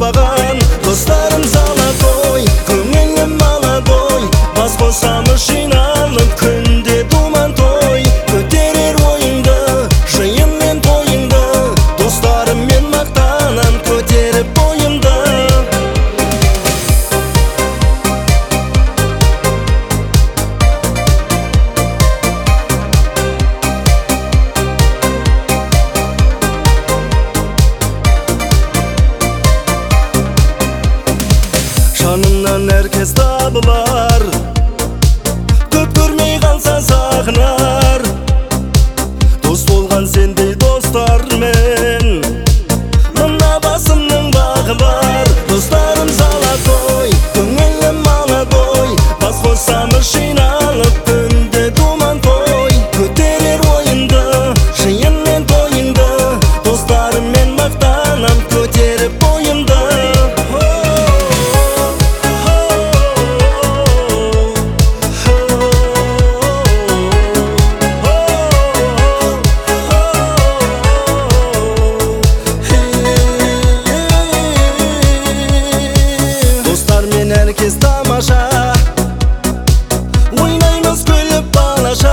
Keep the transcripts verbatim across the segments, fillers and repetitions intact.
маған. Достарым сала той, көңілім молодой, бас қосамыз жиналып күнде думан той. Көтерер ойыңды, жиын мен тойыңды, достарыммен мақтанам көтеріп бойымды. Жанымнан әркез табылар, көп көрмей қалса сағынар. Дос болған сендей достармен, мына басымның бағы бар. Достарым сала той, көңілім молодой, бас қосамыз жиналып күнде думан той. Көтерер ойыңды, жиын мен тойыңды, достарыммен мақтанам көтеріп бойымды. Әркез тамаша, ойнаймыз күліп балаша,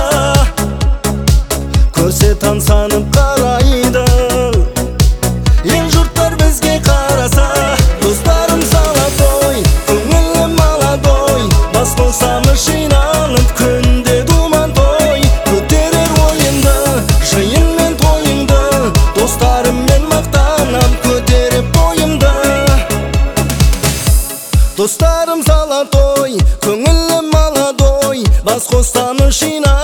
көрсе тамсанып қарайды, ел жұрттар бізге қараса. Достарым сала той, көңілім молодой, бас қосамыз жиналып күнде думан той. Көтерер ойымды, жиын мен тойыңды, достарыммен мақтанам көтеріп бойымды. Достарым сала той, көңілім молодой, бас қосамыз жиналып